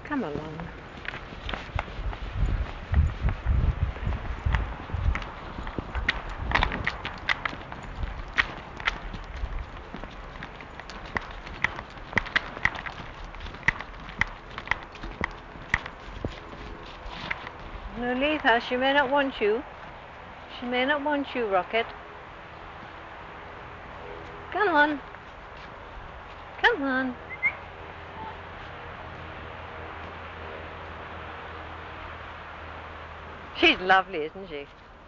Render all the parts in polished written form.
Come along. No, leave her. She may not want you. She may not want you, Rocket. Come on. Come on. She's lovely, isn't she?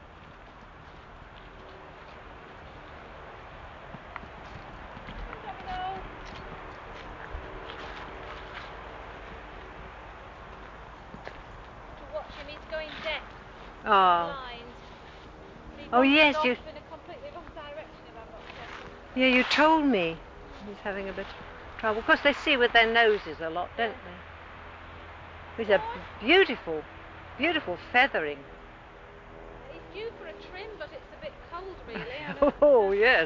Oh. Oh yes, you. In a completely wrong direction, if I'm not careful. Yeah, you told me. He's having a bit of trouble. Of course, they see with their noses a lot, don't they? He's a beautiful, beautiful feathering. He's due for a trim, but it's a bit cold, really. Oh yes.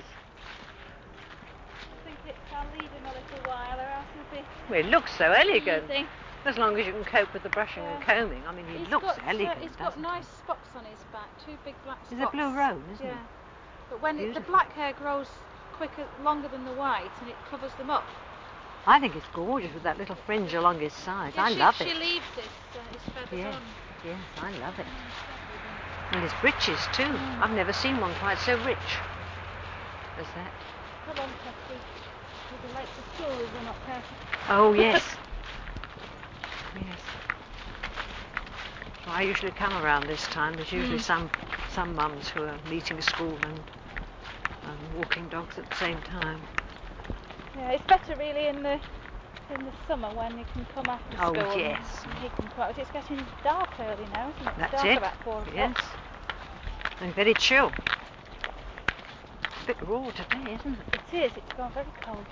I think I'll leave him a little while, or else he'll be. Well, he looks so elegant. Easy. As long as you can cope with the brushing and combing. I mean, he looks elegant, He's got nice spots on his back, 2 big black spots. He's a blue roan, isn't he? Yeah. But when the black hair grows longer than the white, and it covers them up. I think it's gorgeous with that little fringe along his sides. I love it. She leaves his feathers on. Yes, I love it. And his breeches too. I've never seen one quite so rich as that. Come on, Tessie. We'll be late for school if we're not careful. Oh yes. Yes. So I usually come around this time. There's usually some mums who are meeting school and walking dogs at the same time. Yeah, it's better really in the summer when you can come after school. Oh yes. And he can quite. It's getting dark early now, isn't it? That's dark it. About 4 o'clock. Yes. And very chill. A bit raw today, isn't it? It is. It's gone very cold.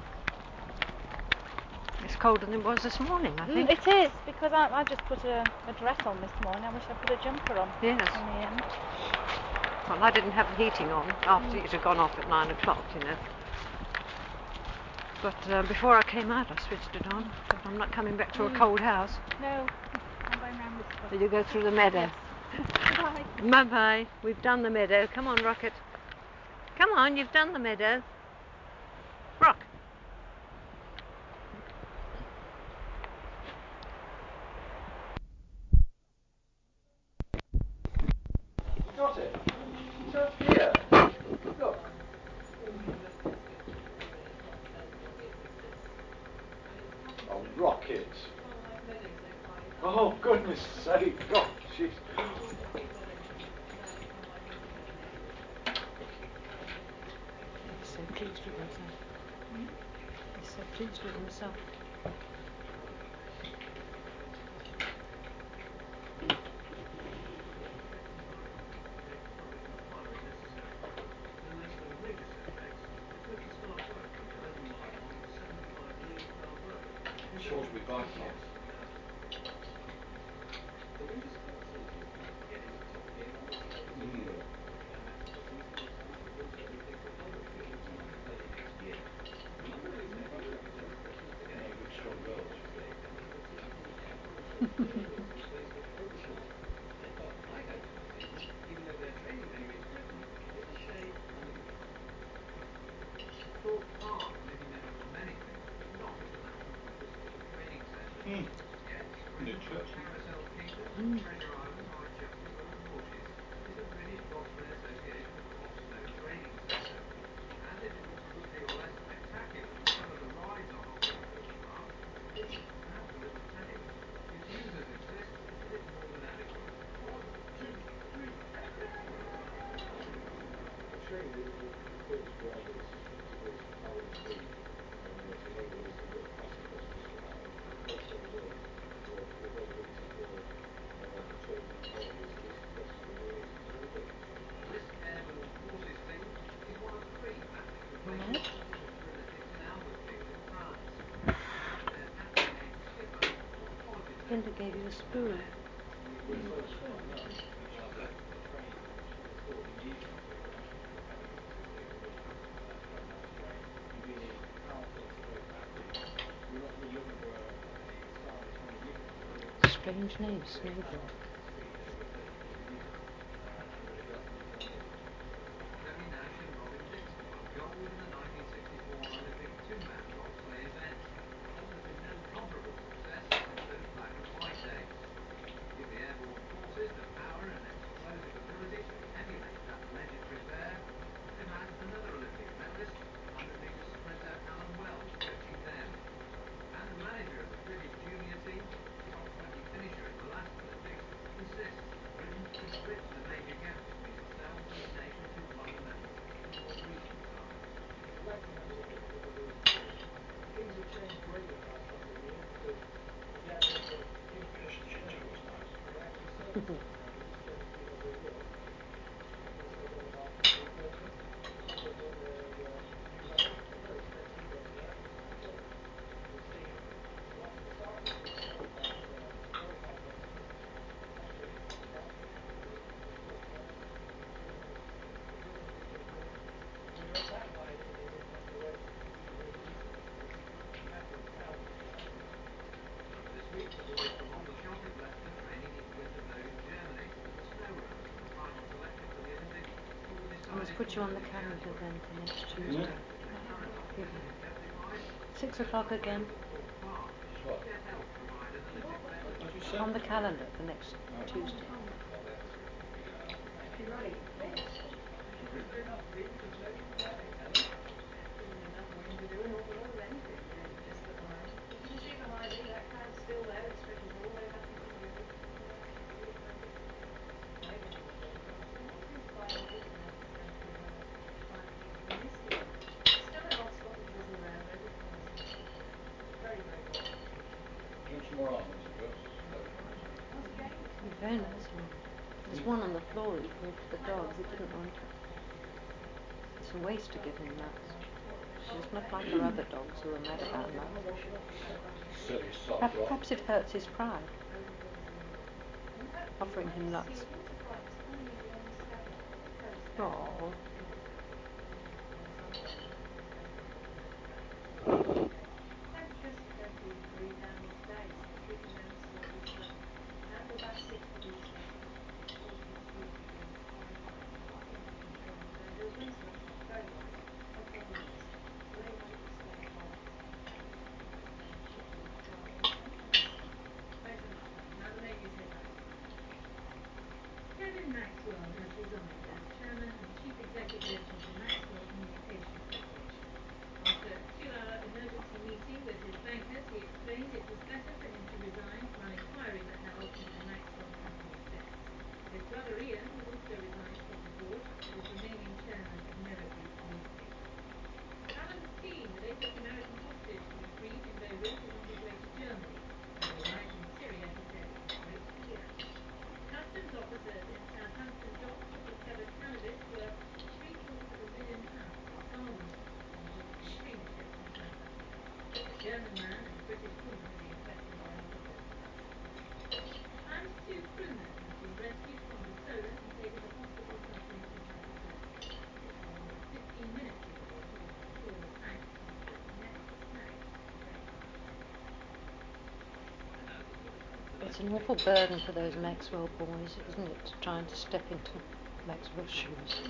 It's colder than it was this morning, I think. It is, because I just put a dress on this morning. I wish I put a jumper on. Yes. In the end. Well, I didn't have the heating on after it had gone off at 9 o'clock, you know. But before I came out, I switched it on. Because I'm not coming back to a cold house. No, I'm going round this way. Did you go through the meadow? Yes. Bye. Bye-bye. We've done the meadow. Come on, Rocket. Come on, you've done the meadow. Rock. Got it. It's up here. Look. Oh, Rocket. Oh, goodness sake. Oh, jeez. He's so pleased with himself. He's so pleased with himself. Salisbury bypass. Strong girls. New church. Linda gave you a spoon. strange name, Snowdrop. Kevin Nash and Robin Dixon won gold in the 1964 Olympic two-man bobsleigh event. There's been no comparable success since those black and white days. Give the airborne forces the power and explosive ability to emulate that legendary pair. They've had another Olympic medalist, 100-metre sprinter Alan Wells, coaching them. And the manager of the British junior team, top 20 finisher in the last Olympics, insists Britain has bridged the major gap between itself and the nations who've won the medals in more recent times. Things have changed greatly in the last couple of years because I must put you on the calendar then for next Tuesday. 6 o'clock again. What? What did you say? On the calendar for next Tuesday. Do you want some more almonds and drugs? Very nice one. There's one on the floor that you gave to the dog. He didn't want it. It's a waste to give him nuts. She's not like her other dogs who are mad about nuts. Silly soft rock. Perhaps it hurts his pride. Offering him nuts. Oh. Kevin Maxwell has resigned as chairman and chief executive of the Maxwell Communications Corporation. After a 2-hour emergency meeting with his bankers, he explained it was better for him to resign while inquiries are held into the Maxwell company's debts. His brother Ian has also resigned from the board and is remaining chairman of Mirror Group newspaper. Alan Skeen, the latest American hostage to be freed in Beirut, is on his way to Germany, and he arrived in Syria today. Great fear. Customs officers in Southampton docks have discovered cannabis worth £750,000 farmed on board a container ship in Southampton. A German man and a British woman are being questioned by officers. And 2 crewmen have been rescued from the solar and taken to hospital suffering from hypothermia. It's more than 15 minutes in the water before fuel sank after its neck snagged in the drain. It's an awful burden for those Maxwell boys, isn't it, trying to step into Maxwell's shoes.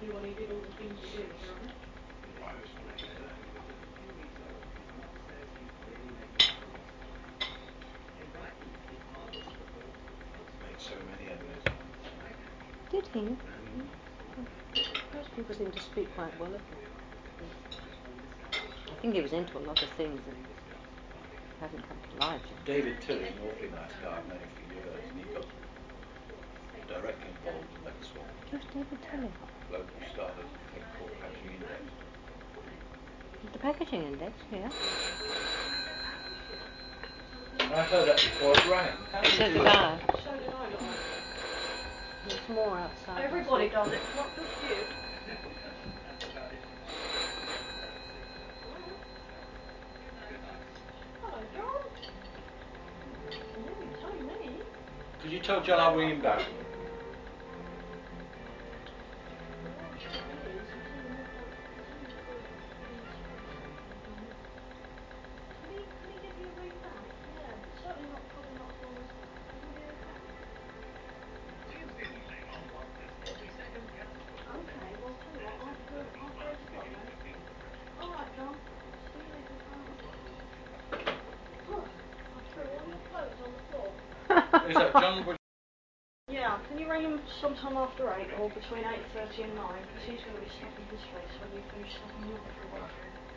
Made so many enemies. Did he? Most people seem to speak quite well of him. I think he was into a lot of things that haven't come to light yet. David Tilley's an awfully nice guy. I've known him for years, and he got directly involved in Maxwell. Who's David Tilley? Bloke who started a thing called Packaging Index. The packaging index, yeah. I heard that before it rang. So did I. So did I, got There's more outside. Everybody does it, not just you. Hello, John. Oh, you're telling me. Did you tell John I'll ring him back? Can he give you a ring back? Yeah, certainly not, probably not for Is that John Bush? Yeah, can you ring him sometime after 8 or between 8:30 and 9? Because he's going to be stuffing his face when you finish stuffing your little one.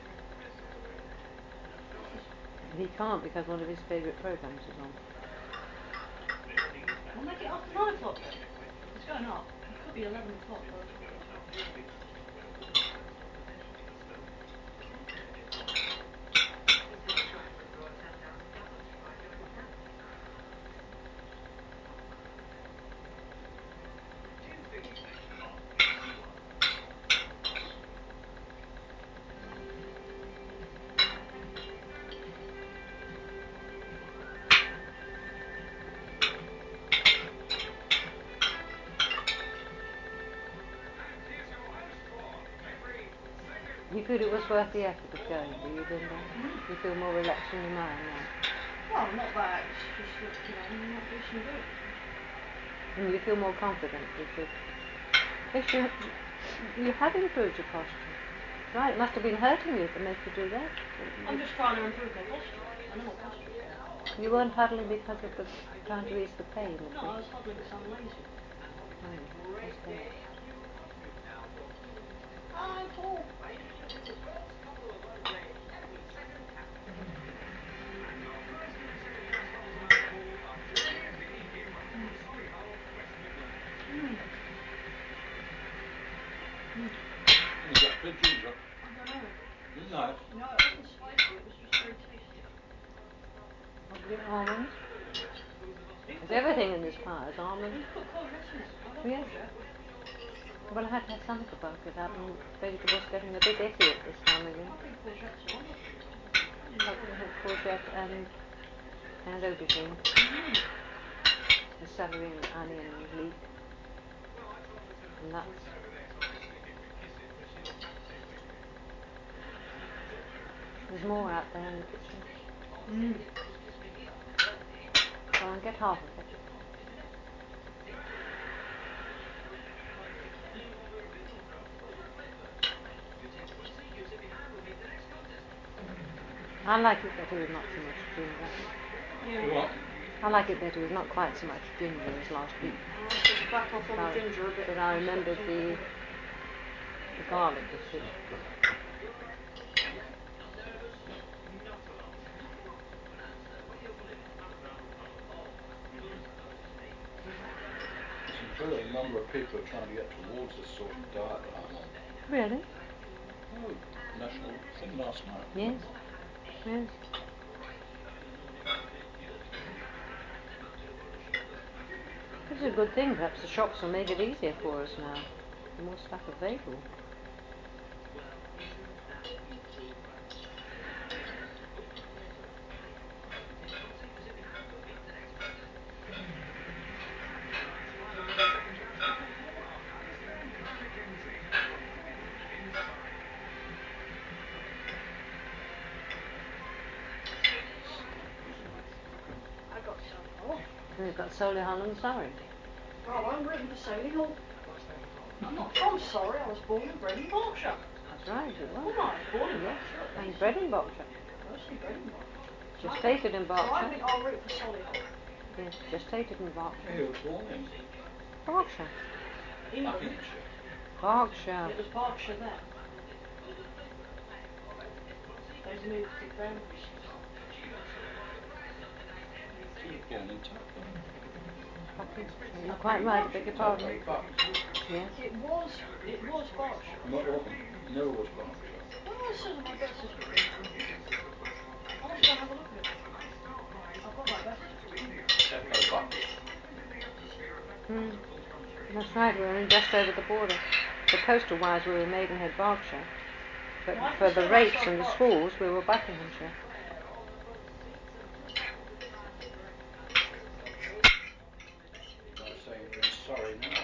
He can't because one of his favourite programmes is on. We'll make it after 9 o'clock then. It's going up. It could be 11 o'clock by the time it gets up. You feel it was worth the effort of going, do you, Linda? You feel more relaxed in your mind now? Well, not that. It's just that, you might do some good. And you feel more confident because yes, you have improved your posture. Right, it must have been hurting you to make you do that. I'm just trying to improve my posture. I know my posture's bad. You weren't huddling because of the trying to ease the pain. No, I was huddling because I'm lazy. That's bad. Hi, Paul. Is that good ginger? I don't know. Isn't that? No, it wasn't spicy. It was just very tasty. Almonds? There's everything in this pie. There's almonds. You put courgette in it. I love Yes. courgette. Well, I had to have something to bulk it up, and vegetables getting a bit iffy at this time again. I think courgette's wonderful. Like we had courgette and aubergine, and celery and onion and leek, and nuts. There's more out there in the kitchen. Go and get half of it. I like it better with not so much ginger. You what? I like it better with not quite so much ginger as last week. I'll just back off on the ginger a bit. But I remembered the garlic, you see. It's incredible. A number of people are trying to get towards this sort of diet that I'm on. Really? Oh, national thing last night. Yes. Yes. This is a good thing. Perhaps the shops will make it easier for us now. More stuff available. I got Solihull. And you've got Solihull and Surrey. Oh, I'm written for Solihull. I'm not from Surrey. I was born and bred in Berkshire. That's right, you Well, were. no, I was born in Yes. Berkshire. at And least. bred in Berkshire. Mostly bred in Berkshire. Gestated in So I Berkshire. think I'll root for Solihull. Yes, gestated in Berkshire. You were born in Berkshire. England. Buckinghamshire. Berkshire. It was Berkshire then. They've moved to Cambridge. She was born in Tupper. Buckinghamshire. You're quite right, I beg your Tupper, pardon. Bucks. Yes. It was Berkshire. Never was Berkshire. Well, it says on my birth certificate. I'll have to go and have a look at it. I've got my birth certificate. Echo Bucks. That's right, we were in just over the border. The postal wise we were Maidenhead, Berkshire. But Why for did you the say rates myself and the Berkshire? schools we were Buckinghamshire. Like saying you're in Surrey now.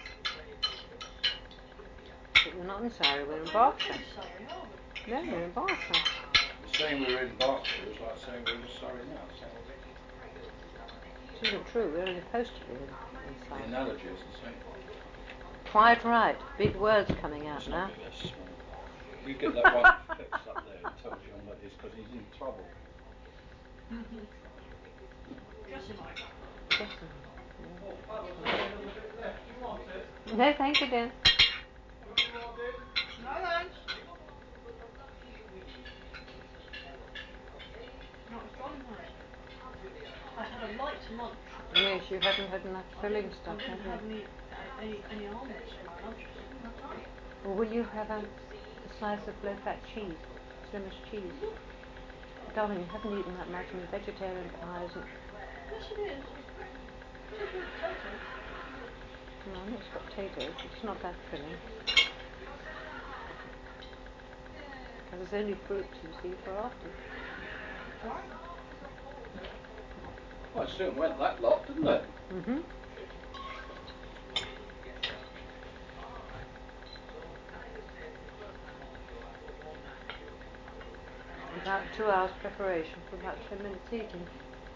But we're not in Surrey, we're in Berkshire. Sorry, are we? No, we're in Berkshire. Saying we were in Berkshire is like saying we're in Surrey now. Same old thing. It isn't true, we're only postally in The Surrey. analogy is the same. Quite right. Big words coming out It's now. not me, that's small. You get that one fixed up there. It tells you on that is because he's in trouble. Jesse Mike. Yes. No, thank you, dear. No thanks. No, it's John tonight. I had a light lunch. Yes, you haven't had enough filling I stuff, didn't have have you? any almonds for my lunch. I didn't have time. Or will you have a slice of low-fat cheese, Flemish cheese? Darling, you haven't eaten that much, and vegetarian pie isn't... Yes, it is. It's a good potato. No, I know it's got potatoes, it's not that filling. Because it's only fruit, you see, for after. Right? Well, it soon went that lot, didn't it? Mm-hmm. About 2 hours preparation for about 10 minutes eating.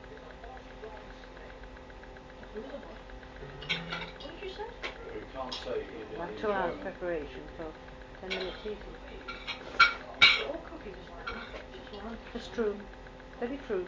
Who was the what? What did you say? You can't say About enjoyment. 2 hours preparation for 10 minutes eating. All cooking is like that. It's just one. It's true. Very true.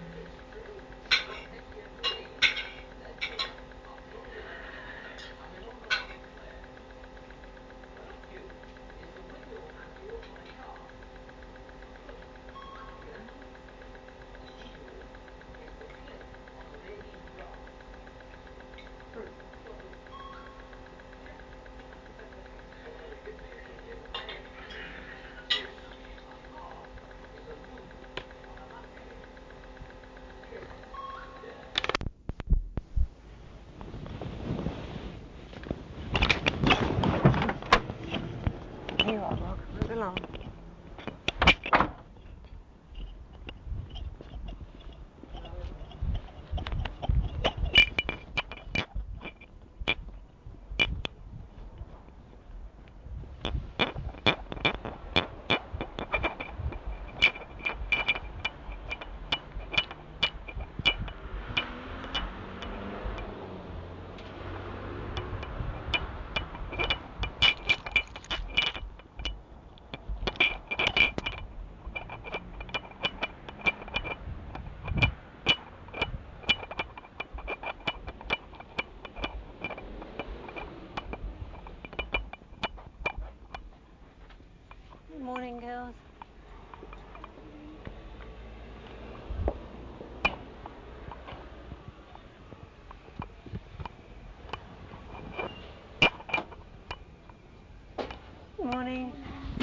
Here you are, dog. Move along. Good morning, girls. Good morning.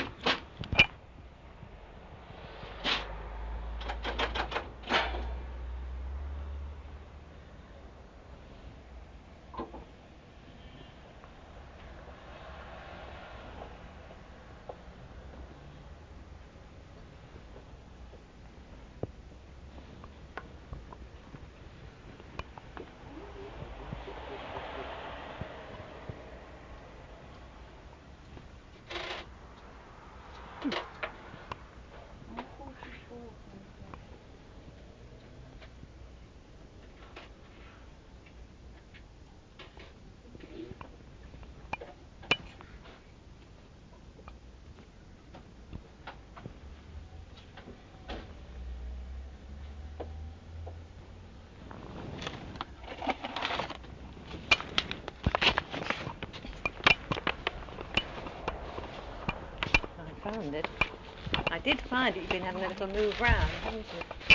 I found it. I did find it. You've been having a little move round, haven't you?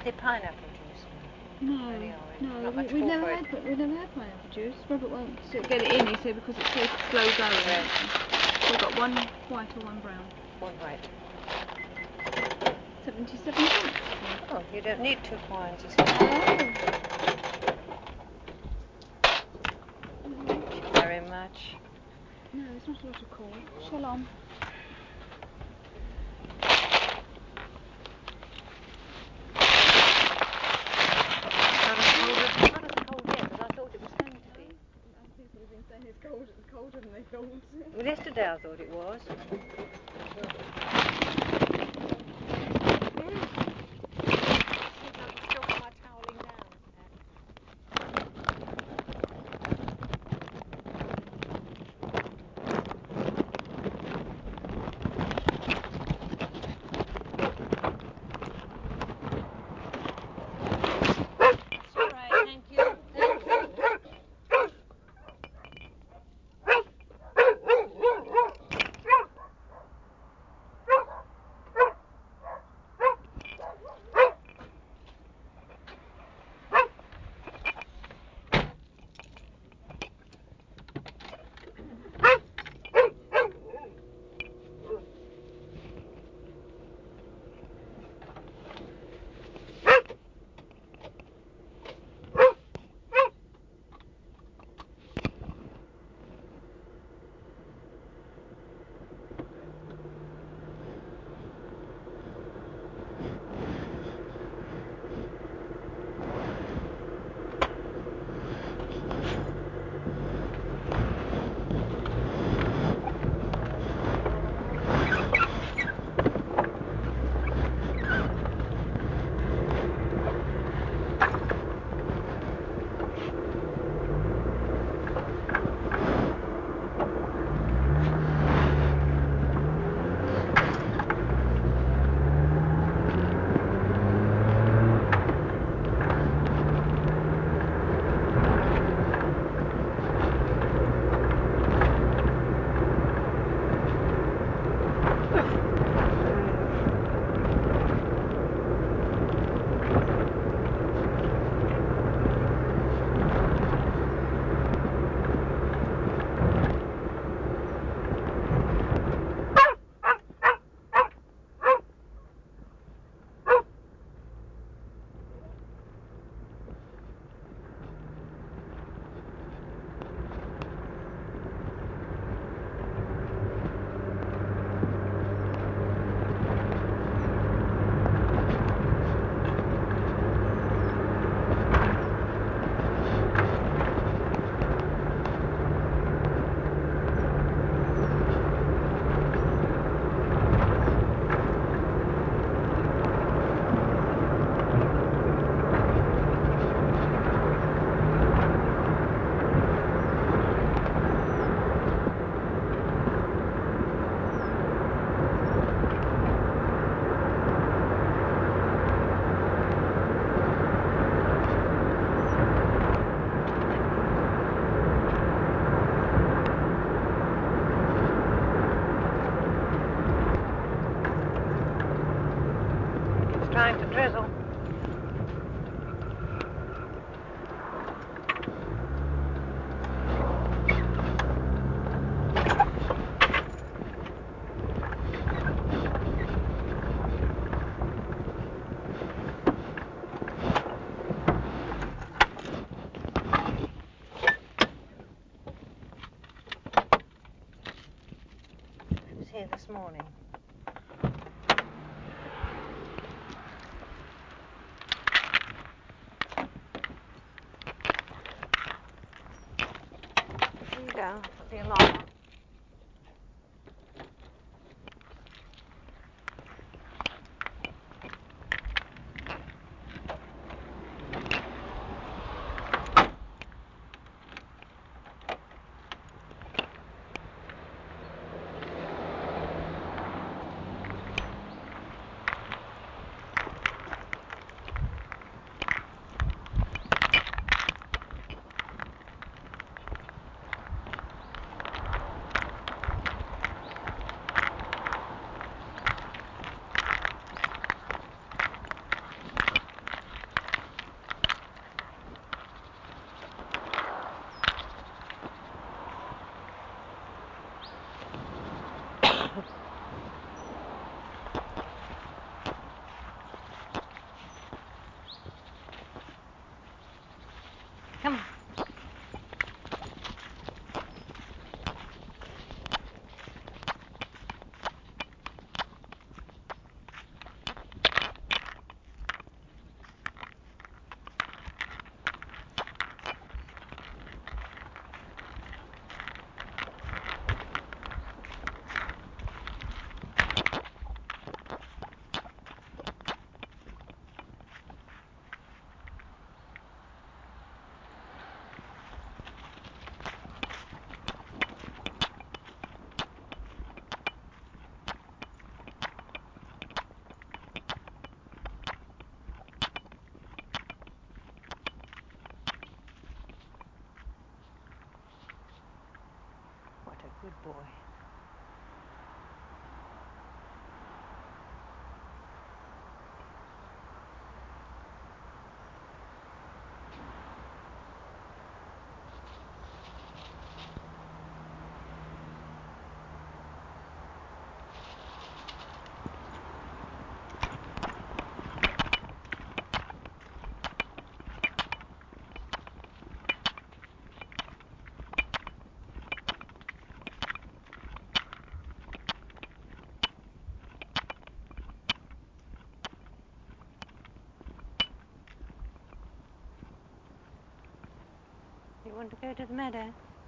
the pineapple juice? No, Really orange. no, Not much we've call never for had it. we've never had pineapple juice. Robert won't get it in, he said, because it's slow going. Right. We've got one white or one brown. One white. 77 cents. Oh, you don't need 2 coins. You see. Oh. Thank you very much. No, it's not a lot of call. Shalom. Not as cold yet as I thought it was going to be. Other people have been saying it's colder than they thought. Well, yesterday I thought it was. I've still got my toweling down. It's all right, thank you. Thank you. Trying to drizzle. It was here this morning. There you go. Put the alarm on. You want to go to the meadow?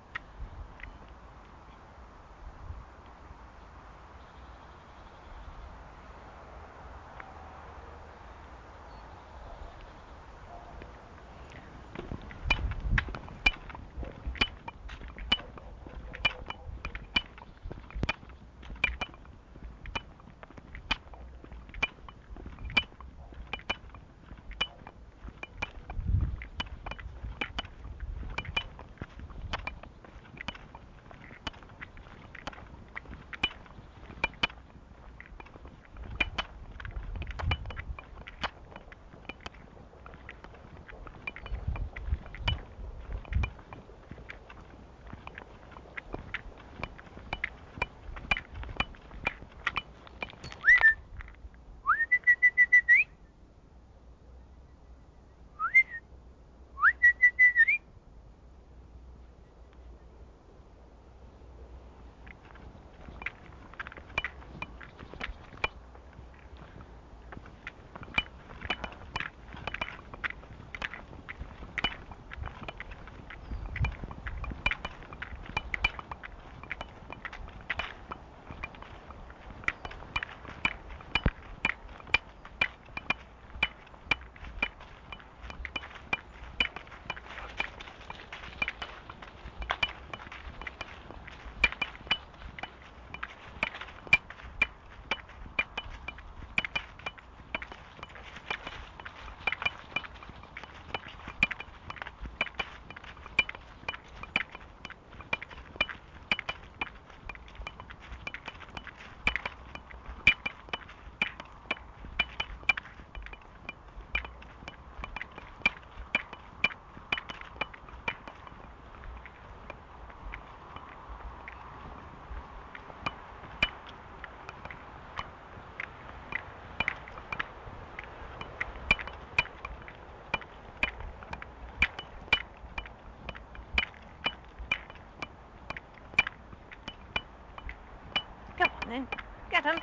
Go on then. Get him.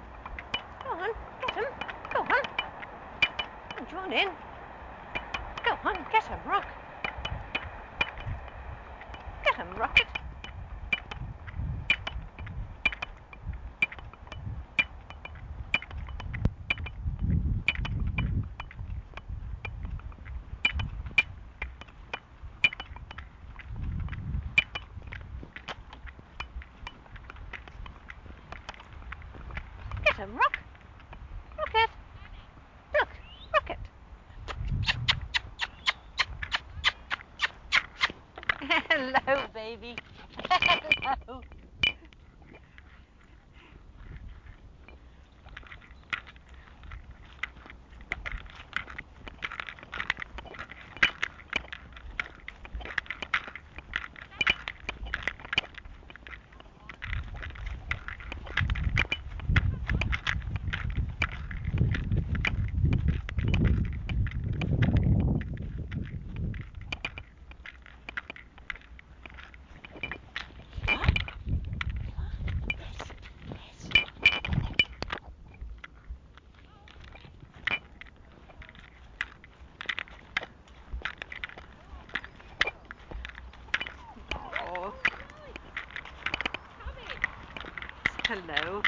Go on. Get him. Go on. And run in. Go on. Get him, Rock. Get him, Rocket. Get him, Rock. Rocket. Look, Rocket. Hello, baby. Hello. Oh. Hello.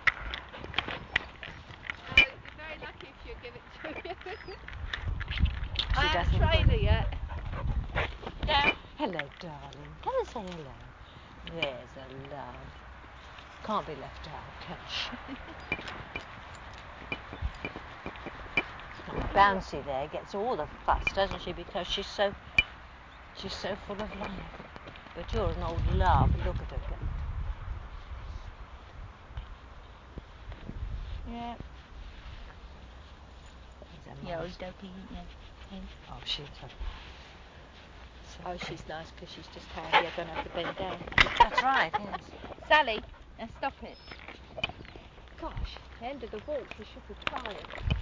You're very lucky if she'll give it to you. She I haven't doesn't trained want her it. yet. No. Hello, darling. Come and say hello. There's a love. Can't be left out, can she? Bouncy there gets all the fuss, doesn't she? Because she's so full of life. But you're an old love. Look at her go. Yeah. There's a Yeah, mouse. old doggy, yeah. Oh, she's a... Oh, she's nice because she's just handy. I don't have to bend down. That's right, yes. Sally, now stop it. Gosh, the end of the walk, you should be crying.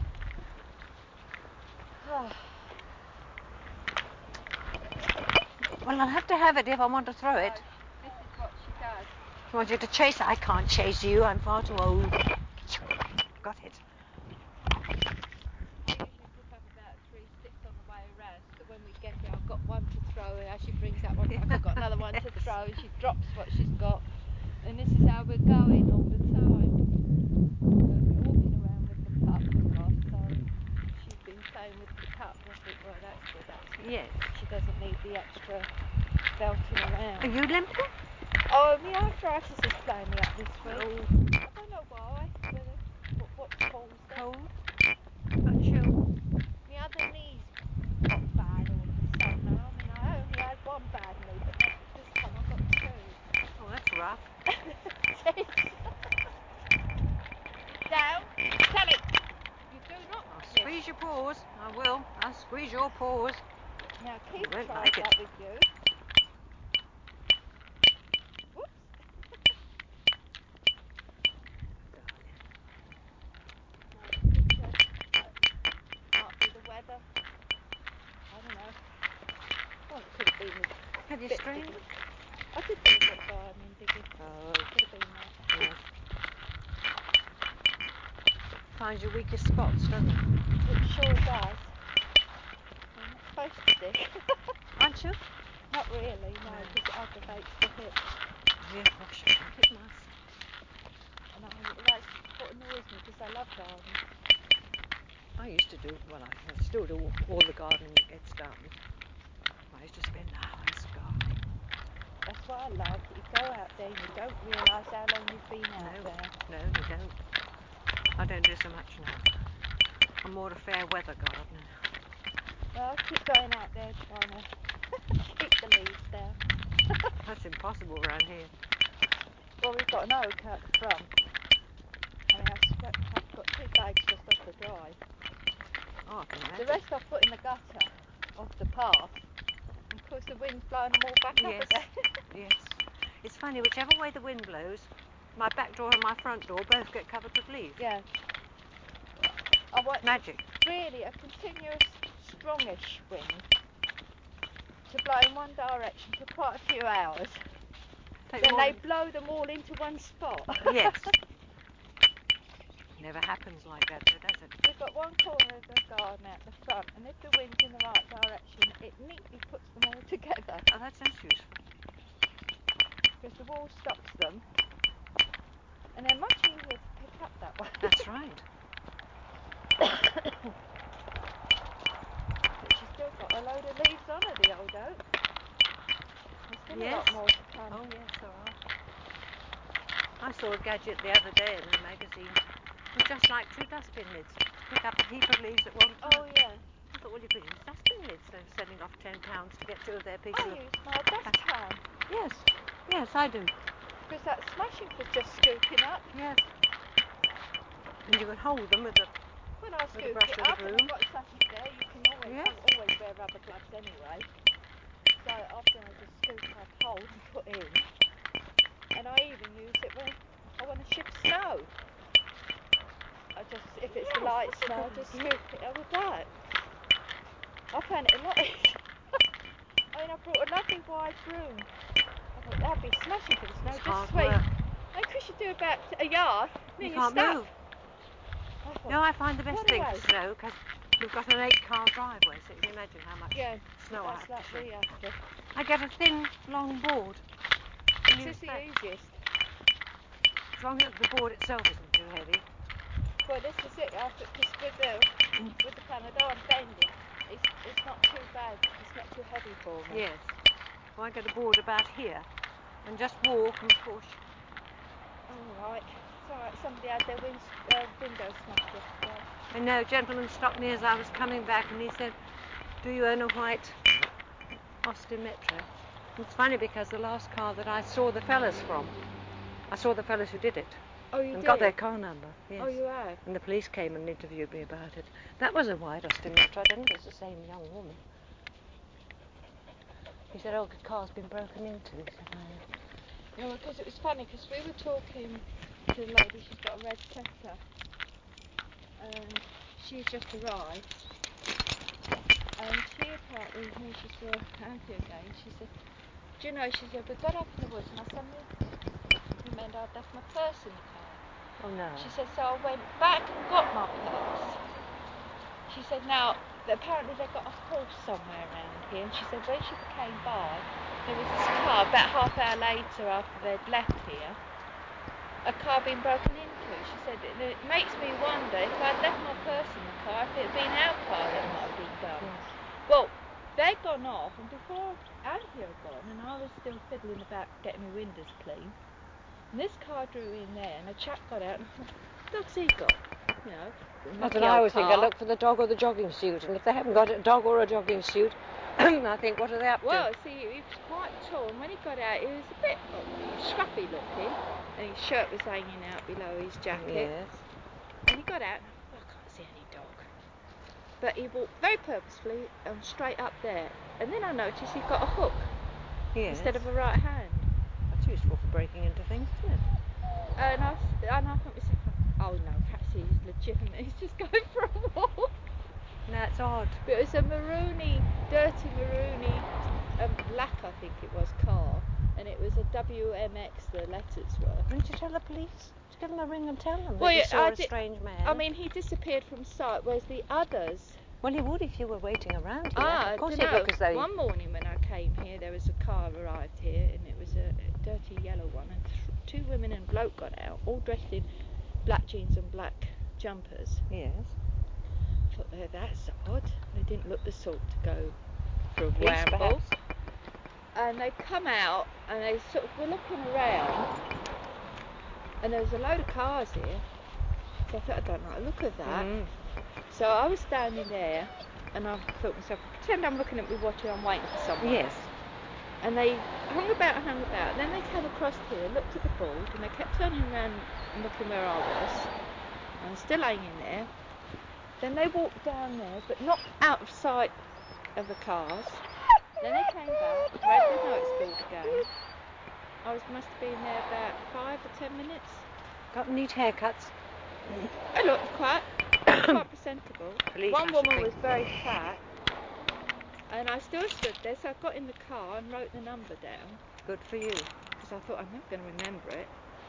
Well, I'll have to have it if I want to throw it. This is what she does. I want you to chase it. I can't chase you. I'm far too old. Got it. I usually pick up about 3 sticks on the way around so that when we get there I've got one to throw as she brings that one drops what she's got. And this is how we're going all the time. We're walking around with the pup we've got, so she's been playing with the pup. I think, well, that's good actually. Yes. She doesn't need the extra belting around. Are you limping? Oh, my arthritis is playing me up this week. Oh. I don't know why, whether what caused it. Cold? A chill? My other knee's got bad all of a sudden. I mean, I only had one bad knee, but this time I've got two. Oh, that's rough. Down, Sally. You do not. I'll squeeze your paws. I will. I'll squeeze your paws. Now Keith won't tried like it. that with you. Whoops. Might be the weather. I don't know. Well, it could have been a Have you bit strained? digging. I did do a bit of gardening digging. Oh. Could have been that. Yes. Finds your weakest spots, doesn't it? It sure does. I'm not supposed to dig. Aren't you? Not really, no, No. because it aggravates the hip. Yeah, gosh, I think it must. And that sort of annoys me because I love gardening. I used to do, well, I still do all the gardening that gets done. I used to spend hours gardening. That's what I love. You go out there and you don't realise how long you've been out there. No, you don't. I don't do so much now. I'm more a fair weather gardener. Well, I keep going out there trying to keep the leaves down. That's impossible around here. Well, we've got an oak out the front. I mean, I've got 2 bags just off the drive. Oh, I can The imagine. rest I've put in the gutter off the path. And of course the wind's blowing them all back Yes. up again. Yes. It's funny, whichever way the wind blows, my back door and my front door both get covered with leaves. Yeah. I want Magic. really a continuous, strongish wind to blow in one direction for quite a few hours. Then they blow them all into one spot. Yes. Never happens like that though, does it? We've got one corner of the garden out the front, and if the wind's in the right direction, it neatly puts them all together. Oh, that sounds useful. Because the wall stops them, and they're much easier to pick up that way. That's right. But she's still got a load of leaves on her, the old oak. There's still a lot more to come. Oh, yes, there are. I saw a gadget the other day in a magazine. It was just like 2 dustbin lids. Pick up a heap of leaves at one time. Oh, yeah. I thought, well, you could use dustbin lids. They're selling off £10 to get 2 of their pieces I of... use my dustpan. Yes, yes, I do. Because that's smashing for just scooping up. Yes. And you can hold them with a... When I scoop brush it or the up and broom. I've got something there, you can always, Yes. I always wear rubber gloves anyway. So often I just scoop up, hold and put in. And I even use it when I want to shift snow. I just, if it's the light snow, I just scoop it up with that. I found it a lot easier. I mean, I brought a lovely wide broom. I thought that'd be smashing for the snow, It's just hard sweep. work. And because you do about a yard, then You you're can't stuck. move. I thought, No, I find the best what a thing for waste. snow, because we've got an 8-car driveway, so you can imagine how much snow I that's have like to shed. we have to. I get a thin, long board. and This use is the that. easiest. As long as the board itself isn't too heavy. Well, this is it. Because with the Panadol I'm bending, it's not too bad. It's not too heavy for me. Yes. Well, I get a board about here, and just walk and push. All right. It's all right. Somebody had their window smashed yesterday. I know, a gentleman stopped me as I was coming back, and he said, "Do you own a white Austin Metro?" It's funny because the last car that I saw the fellas from, I saw the fellas who did it. Oh, you and did? got their car number. Yes. Oh, you have? And the police came and interviewed me about it. That was a white Austin Metro. I don't know if it's the same young woman. He said, "Oh, the car's been broken into." He said, No, because it was funny, because we were talking to the lady, she's got a red Tesla, and she's just arrived, and she apparently, when she saw Anthony again, she said, "Do you know," she said, "we got up in the woods and I suddenly remembered I'd left my purse in the car." "Oh no." She said, "So I went back and got my purse." She said, "Now, apparently they got a horse somewhere around here, and she said when she came by, there was this car about half hour later after they'd left here, a car being broken into. She said it makes me wonder if I'd left my purse in the car, if it had been our car that might have been done. Yes. Well, they'd gone off, and before Anthea had gone, and I was still fiddling about getting my windows clean, and this car drew in there, and a chap got out, and I thought, what's he got? You know, That's what I always think. I look for the dog or the jogging suit, and if they haven't got a dog or a jogging suit, I think, what are they up to? Well, see, he was quite tall, and when he got out, he was a bit scruffy looking, and his shirt was hanging out below his jacket. Yes. And he got out, and I thought, I can't see any dog. But he walked very purposefully straight up there, and then I noticed he'd got a hook Yes. instead of a right hand. That's useful for breaking into things, isn't it? And I thought to myself, oh no, perhaps he's legitimate, he's just going for a walk. That's odd. But it was a dirty maroony black, I think it was, car, and it was a WMX, the letters were. Didn't you tell the police? Did you give them a ring and tell them Well, that you yeah, saw I a did- strange man? I mean, he disappeared from sight, whereas the others... Well, he would if you were waiting around here. Of Of course dunno. he'd look as though... One morning when I came here, there was a car arrived here, and it was a dirty yellow one, and two women and a bloke got out, all dressed in black jeans and black jumpers. Yes. I thought, that's odd. They didn't look the sort to go for a Police, ramble. perhaps. And they come out, and they sort of were looking around, and there was a load of cars here. So I thought, I don't like the look of that. Mm. So I was standing there, and I thought to myself, pretend I'm looking at my watch and I'm waiting for someone. Yes. And they hung about and hung about, and then they came across here, looked at the board, and they kept turning around and looking where I was. I was still hanging there. Then they walked down there, but not out of sight of the cars. Then they came back, read the notice board again. Must have been there about 5 or 10 minutes. Got neat haircuts. I looked quite presentable. Police, One I should woman think. was very fat, and I still stood there, so I got in the car and wrote the number down, Good for you. because I thought I'm never going to remember it.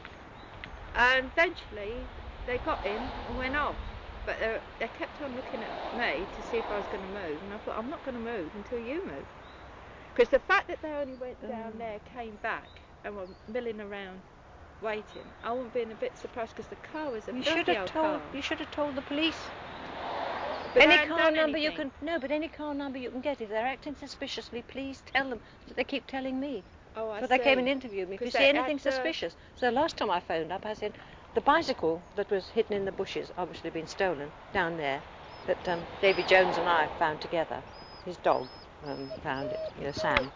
And eventually they got in and went off, but they kept on looking at me to see if I was going to move, and I thought, I'm not going to move until you move. Because the fact that they only went down there, came back, and were milling around waiting, I wouldn't be a bit surprised, because the car was a filthy old car. You should have told the police. But they Any hadn't car done number anything. but any car number you can get. If they're acting suspiciously, please tell them. That's what they keep telling me. Oh, I So they came see. and interviewed me. If you 'Cause see they anything had to- suspicious. So last time I phoned up, I said the bicycle that was hidden in the bushes, obviously been stolen down there, that Davy Jones and I found together. His dog found it. Sam.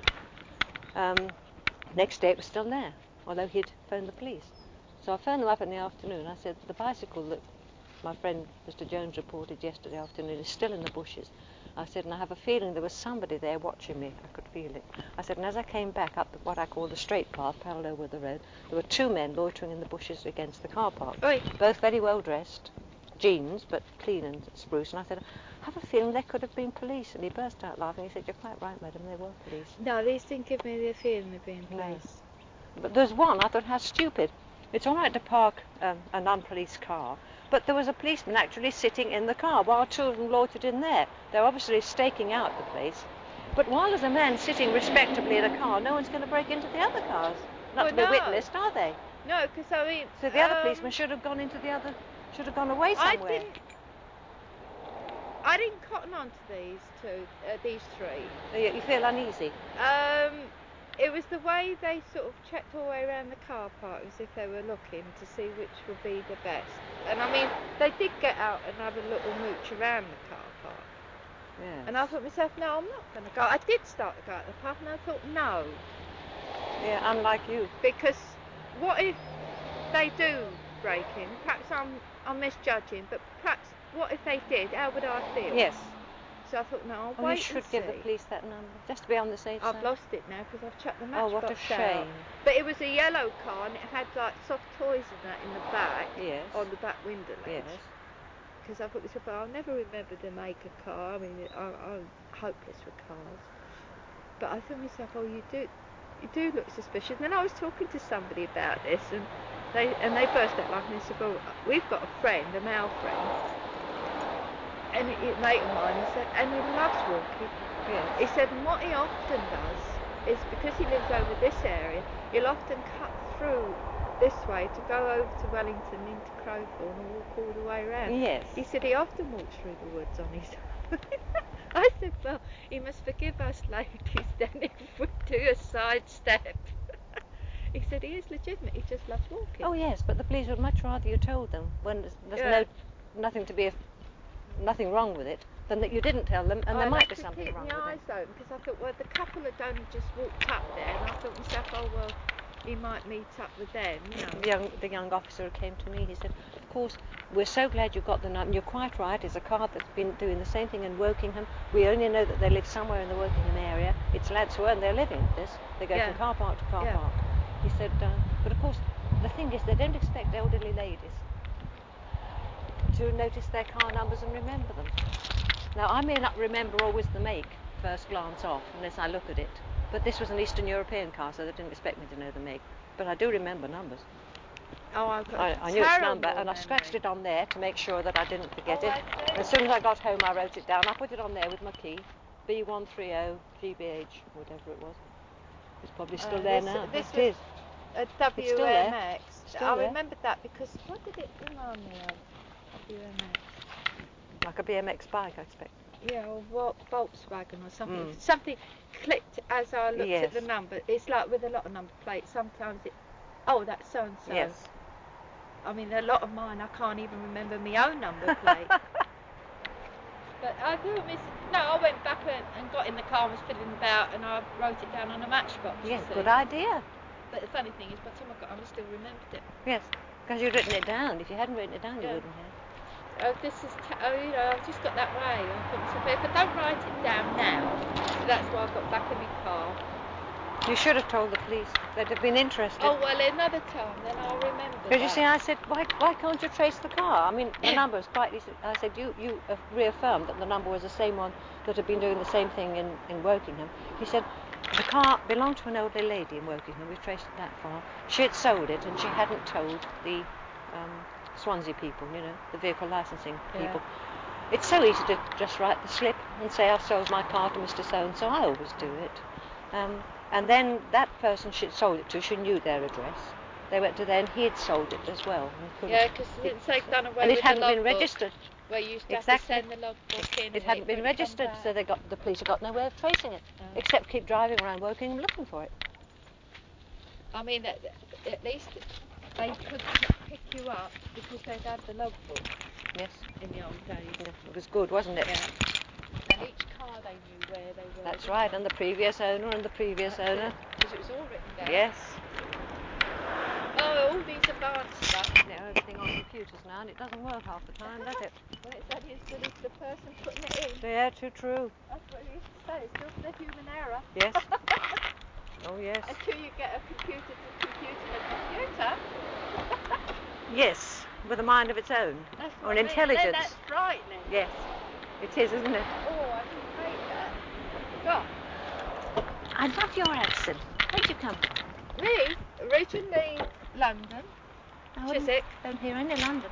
Next day it was still there, although he'd phoned the police. So I phoned them up in the afternoon. I said, the bicycle that my friend Mr. Jones reported yesterday afternoon is still in the bushes. I said, and I have a feeling there was somebody there watching me. I could feel it. I said, and as I came back up what I call the straight path, parallel with the road, there were two men loitering in the bushes against the car park. Oi. Both very well dressed, jeans, but clean and spruce. And I said, I have a feeling they could have been police. And he burst out laughing. He said, you're quite right, madam, they were police. No, these didn't give me the feeling of being No. police. But there's one, I thought, how stupid. It's all right to park a non-police car, but there was a policeman actually sitting in the car while two of them loitered in there. They're obviously staking out the place. But while there's a man sitting respectably in a car, no one's going to break into the other cars. Not to be Well, no. witnessed, are they? No, because I mean... So the other policeman should have gone away somewhere. I didn't cotton on to these three. You feel uneasy? It was the way they sort of checked all the way around the car park as if they were looking to see which would be the best. And I mean, they did get out and have a little mooch around the car park. Yes. And I thought to myself, no, I'm not going to go. I did start to go out the park, and I thought, no. Yeah, unlike you. Because what if they do break in? Perhaps I'm misjudging, but perhaps what if they did? How would I feel? Yes. So I thought, no, I'll Oh, wait you should and give the see. police that number, just to be on the safe side. I've lost it now because I've chucked the Oh, matchbox what a out. shame. But it was a yellow car, and it had like soft toys and that in the back. Yes. On the back window ledge. Yes. Because I thought to myself, I'll never remember the make of car. I mean, I'm hopeless with cars. But I thought to myself, oh, you do look suspicious. And then I was talking to somebody about this, and they burst out laughing and said, well, we've got a friend, a male friend, and a mate of mine, he said, and he loves walking. Yes. He said, and what he often does is, because he lives over this area, he'll often cut through this way to go over to Wellington into Crowthorne and walk all the way around. Yes. He said he often walks through the woods on his own. I said, well, he must forgive us ladies then if we do a sidestep. He said he is legitimate, he just loves walking. Oh yes, but the police would much rather you told them when there's nothing wrong with it, than that you didn't tell them and there might be something wrong with it. I had to keep my eyes open, because I thought, well, the couple had only just walked up there, and I thought to myself, oh well, he might meet up with them, you know. The young officer who came to me, he said, of course, we're so glad you got the number. You're quite right, it's a car that's been doing the same thing in Wokingham. We only know that they live somewhere in the Wokingham area. It's lads who earn their living at this. They go from car park to car park. He said, but of course, the thing is, they don't expect elderly ladies to notice their car numbers and remember them. Now, I may not remember always the make, first glance off, unless I look at it. But this was an Eastern European car, so they didn't expect me to know the make. But I do remember numbers. Oh, I've got I knew its number, and I scratched it on there to make sure that I didn't forget it. As soon as I got home, I wrote it down. I put it on there with my key, B130 GBH, whatever it was. It's probably still there now. This it is. A It's still there. WMX. Still I there. remembered that because, what did it remind me of? WMX. Like a BMX bike, I expect. Yeah, or Volkswagen or something. Something clicked as I looked at the number. It's like with a lot of number plates. Sometimes that's so and so. Yes. I mean, a lot of mine I can't even remember my own number plate. But I went back and got in the car and was fiddling about, and I wrote it down on a matchbox. Yeah, good idea. But the funny thing is, by the time I got home, I still remembered it. Yes, because you'd written it down. If you hadn't written it down, you wouldn't have. I've just got that way. I thought, if I don't write it down now, so that's why I got back in my car. You should have told the police. They'd have been interested. Oh, well, another time, then I'll remember. Because you see, I said, why can't you trace the car? I mean, the number is quite easy. I said, you have reaffirmed that the number was the same one that had been doing the same thing in Wokingham. He said, the car belonged to an elderly lady in Wokingham. We've traced it that far. She had sold it, and she hadn't told the Swansea people, the vehicle licensing people. It's so easy to just write the slip and say, I've sold my car to Mr. So-and-so. I always do it. And then that person she'd sold it to, she knew their address. They went to there, and he had sold it as well. Yeah, because since they've done away and with it hadn't the been logbook, registered. where you used to have to send the logbook in. It hadn't been registered, so the police have got no way of tracing it, except keep driving around Wokingham looking for it. I mean, at least they could pick you up because they'd had the logbook. Yes. In the old days. Yeah, it was good, wasn't it? Yeah. And each car they knew where they were. That's right, and the previous owner and the previous owner. Because it was all written down. Yes. Oh, all these advanced stuff. Everything on computers now, and it doesn't work half the time, does it? Well, it's only as good as the person putting it in. Yeah, too true. That's what you used to say, it's still the human error. Yes. Oh, yes. Until you get a computer to computer. Yes, with a mind of its own. That's or what an intelligence. Then that's frightening. Yes, it is, isn't it? Oh, I can hate that. God. I love your accent. Where'd you come from? Me? Originally London. Chiswick. Don't hear any London.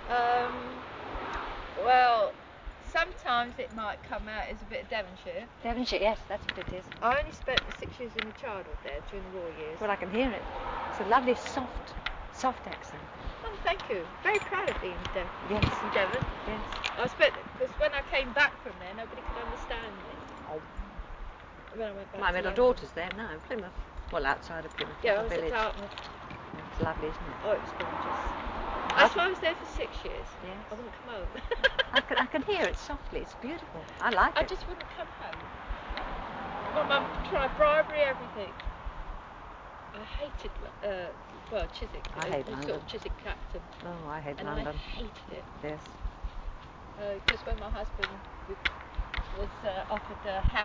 Well, sometimes it might come out as a bit of Devonshire. Devonshire, yes, that's what it is. I only spent 6 years in my childhood there during the war years. Well, I can hear it. It's a lovely, soft accent. Oh, thank you. Very proud of being in Devon. Yes. In Devon. Yes. I spent, because when I came back from there, nobody could understand me. Oh. When I went back My to middle London. daughter's there now in Plymouth. Well, outside of Plymouth. Yeah, I was village. at Dartmouth. It's lovely, isn't it? Oh, it was gorgeous. That's why I was there for 6 years. Yes. I wouldn't come home. I can hear it softly. It's beautiful. I like it. I just wouldn't come home. My mum tried bribery, everything. I hated, Chiswick. I hate London. Sort of Chiswick Clacton. Oh, I hate and London. I hated it. Yes. Because when my husband was offered a house